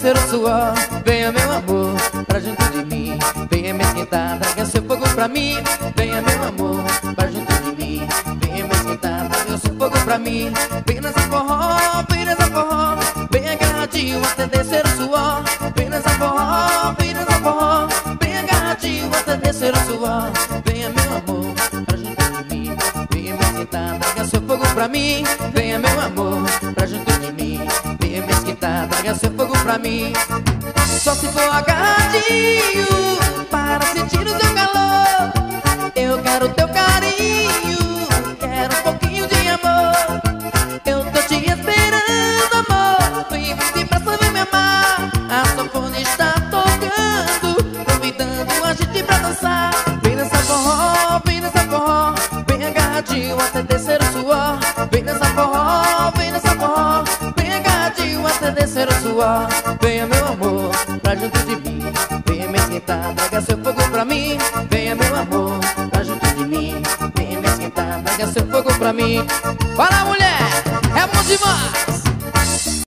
descer o suor. Venha meu amor, pra junto de mim. Venha me esquentar, traga seu fogo pra mim. Venha meu amor, pra junto de mim. Venha me esquentar, traga seu fogo pra mim. Vem nessa forró, vem nessa forró. Vem agarradinho até descer o suor. Vem nessa forró, vem nessa forró. Vem agarradinho até descer o suor. Venha meu amor, pra junto de mim. Venha me esquentar, traga seu fogo pra mim. Venha meu amor, pra junto de mim. Venha me esquentar, traga seu fogo pra mim. Só se for agarradinho para sentir o seu calor. Eu quero teu carinho, quero um pouquinho de amor. Eu tô te esperando, amor. Vem depressa, vem me amar. A sanfona está tocando, convidando a gente pra dançar. Vem nessa forró, vem nessa forró. Vem agarradinho até descer o suor. Vem nessa forró, vem nessa forró. Vem agarradinho até descer o suor. Venha meu amor, pra junto de mim. Venha me esquentar, traga seu fogo pra mim. Venha meu amor, pra junto de mim. Venha me esquentar, traga seu fogo pra mim. Fala mulher, é bom demais.